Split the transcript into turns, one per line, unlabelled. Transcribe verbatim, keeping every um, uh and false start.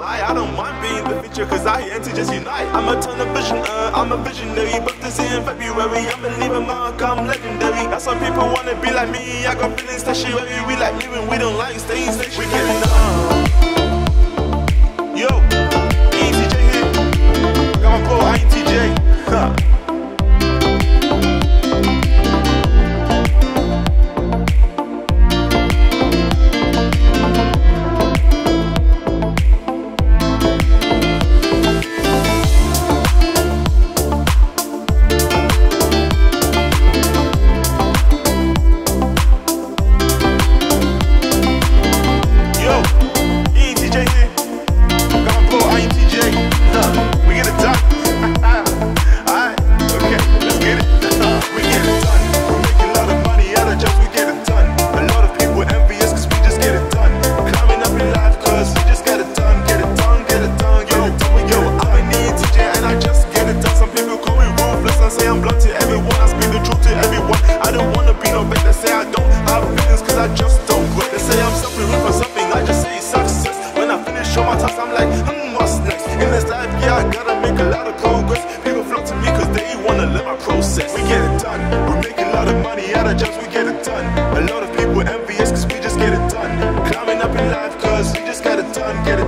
high. I don't mind being the feature, cause I ain't to just unite. I'm a ton of vision, uh, I'm a visionary. But this in February, I'm a leaving mark, I'm legendary. That's why people wanna be like me. I got feelings stationary. We like living, we don't like staying stationary. We getting done. Yo, E T J here. Got my bro, I T J. Huh. We get it done. We make a lot of money out of jobs, we get it done. A lot of people envious cause we just get it done. Climbing up in life cause we just got it done. Get